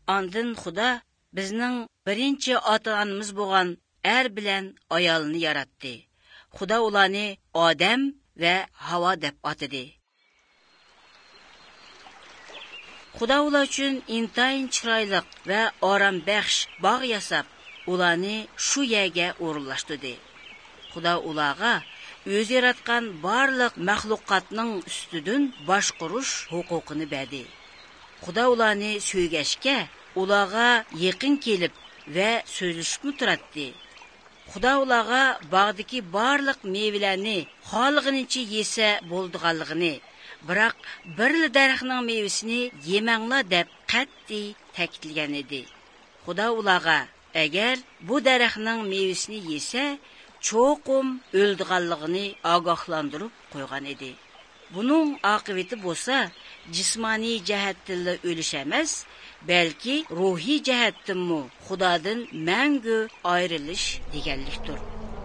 Andın Xudo bizning birinchi ota-onamiz bo'lgan er bilan ayolni yaratdi. Xudo ularni Odam va Havo deb atadi. Xudo ular uchun intayin chiroyli va orombaxsh bog' yasab, ularni shu yerga o'rinlashtirdi. Xudo ularga o'zi yaratgan barliq maxluqotning ustidan boshqarish huquqini berdi. Xudo ularni so'ygashga, ularga yaqin kelib va so'zlashib turadi. Xudo ularga bog'dagi barliq meyvelarni xohlaganicha yesa bo'ldiganligini, biroq bir daraxtning meyvasini yemanglar deb qat'iy ta'kidlagan edi. Xudo ularga agar bu daraxtning meyvasini yesa, cho'qim o'ldiganligini ogohlantirib qo'ygan edi. Buning oqibati bo'lsa, jismoniy jihatdan o'lish emas, balki ruhiy jihatdanmi Xudodan mangu ayrilish deganlikdir.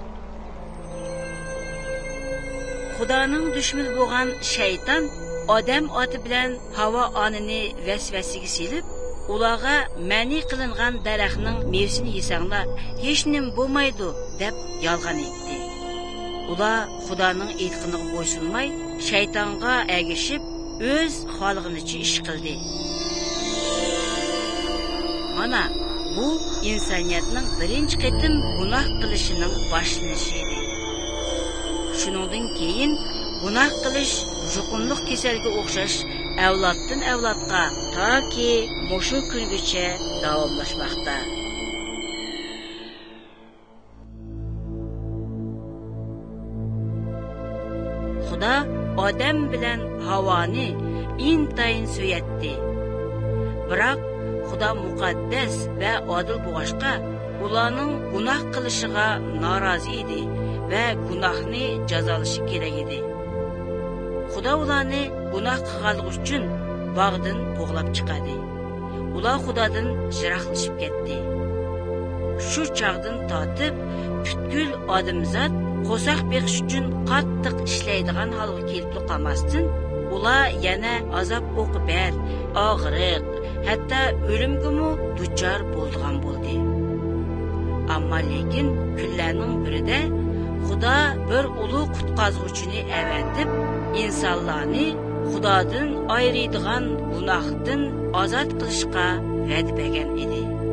Xudoning dushmani bo'lgan shayton odam oti bilan Havo onini vasvasiga silib, ularga ma'ni qilingan daraxtning mevasini yesanglar, hech nim bo'lmaydi deb yolg'on etdi. Ular Xudoning aytganiga bo'ysunmay, shaytonga ergashib, o'z xohlaganicha ish qildi. Mana bu insoniyatning birinchi qitim gunoh qilishining boshlanishi edi. Shuningdan keyin gunoh qilish yuqumliq kasalga o'xshash avloddan avlodga toki mushu kungacha davomlashmoqda. Xudo odam bilan Havoni intayin so'yatdi. Biroq Xudo muqaddas va odil bo'lg'achqa, ularning gunoh qilishiga norozi edi va gunohni jazolashi kerak edi. Xudo ularni gunoh qilganligi uchun bog'dan qo'g'lab chiqadi. Ular Xudodan yiroqlashib ketdi. Shu chog'dan tortib, butkul odamzod qo'saq beqish uchun qattiq ishlaydigan holga kelib qolmasdan, ular yana azob o'qibar, og'riq, hatto o'limga duchor bo'lgan bo'ldi. Ammo lekin kunlarning birida Xudo bir ulug' qutqazuvchini avatib, insonlarni Xudodan ayriydigan gunohdan ozod qilishga va'da bergan edi.